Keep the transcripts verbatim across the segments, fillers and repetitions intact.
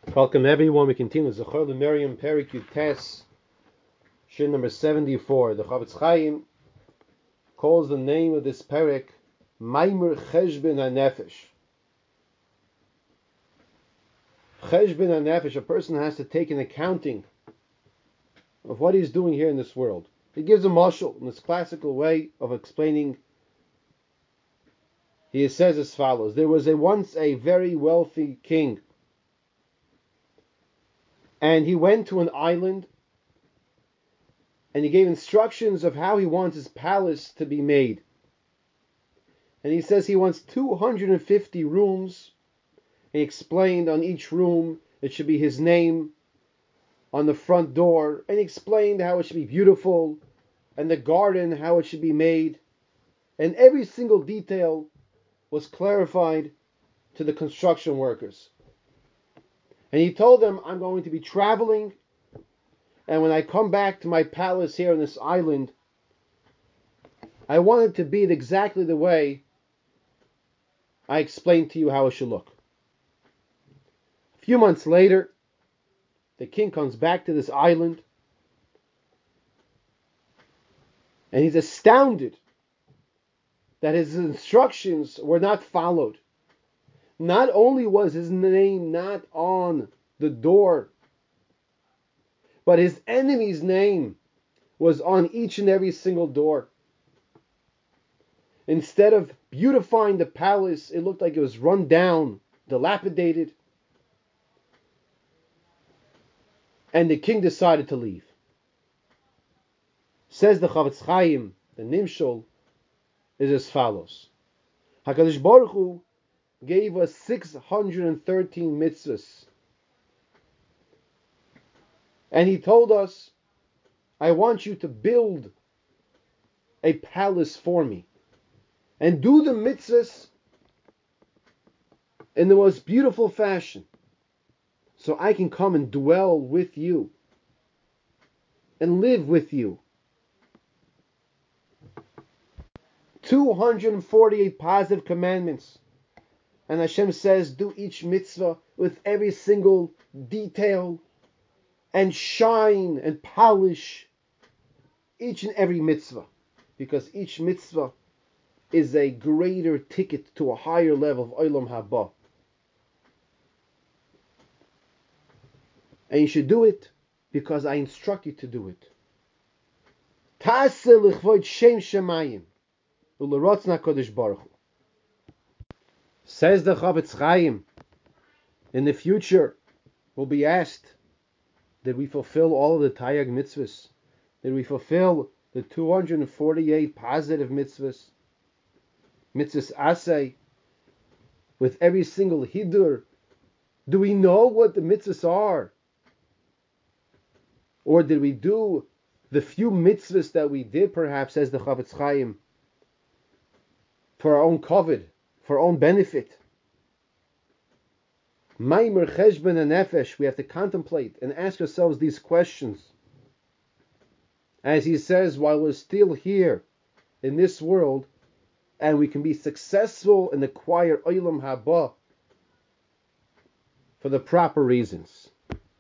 Welcome everyone. We continue Zechor Miriam Perik Yutes, Shin number seventy-four. The Chofetz Chaim calls the name of this Perik Maimer Cheshbon HaNefesh. Cheshbon HaNefesh, a person has to take an accounting of what he's doing here in this world. He gives a mashal in this classical way of explaining. He says as follows: there was a once a very wealthy king, and he went to an island and he gave instructions of how he wants his palace to be made. And he says he wants two hundred fifty rooms. He explained on each room it should be his name on the front door, and he explained how it should be beautiful, and the garden how it should be made, and every single detail was clarified to the construction workers. And he told them, I'm going to be traveling, and when I come back to my palace here on this island, I want it to be exactly the way I explained to you how it should look. A few months later, the king comes back to this island, and he's astounded that his instructions were not followed. Not only was his name not on the door, but his enemy's name was on each and every single door. Instead of beautifying the palace, it looked like it was run down, dilapidated. And the king decided to leave. Says the Chofetz Chaim, the Nimshol is as follows: HaKadosh Baruch Hu gave us six hundred thirteen mitzvahs. And he told us, I want you to build a palace for me. And do the mitzvahs in the most beautiful fashion, so I can come and dwell with you and live with you. two hundred forty-eight positive commandments. And Hashem says, do each mitzvah with every single detail and shine and polish each and every mitzvah, because each mitzvah is a greater ticket to a higher level of Olam Haba. And you should do it because I instruct you to do it. Ta'aseh l'chvod shem shemayim u'l'rotzna Kodesh Baruch Hu. Says the Chofetz Chaim, in the future we'll be asked, did we fulfill all of the Taryag mitzvahs? Did we fulfill the two hundred forty-eight positive mitzvahs? Mitzvahs asay, with every single hidur. Do we know what the mitzvahs are? Or did we do the few mitzvahs that we did, perhaps, as the Chofetz Chaim, for our own kavod, for our own benefit? Maimer Cheshbon HaNefesh, we have to contemplate and ask ourselves these questions. As he says, while we're still here in this world, and we can be successful and acquire Olam Haba for the proper reasons.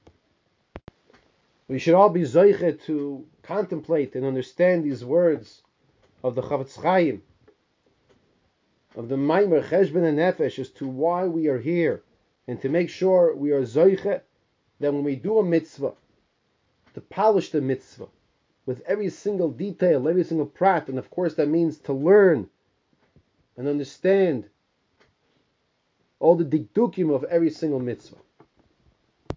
We should all be zoiche to contemplate and understand these words of the Chofetz Chaim, of the Maimer Cheshbon HaNefesh, as to why we are here, and to make sure we are zoiche that when we do a mitzvah, to polish the mitzvah with every single detail, every single prat, and of course that means to learn and understand all the dikdukim of every single mitzvah.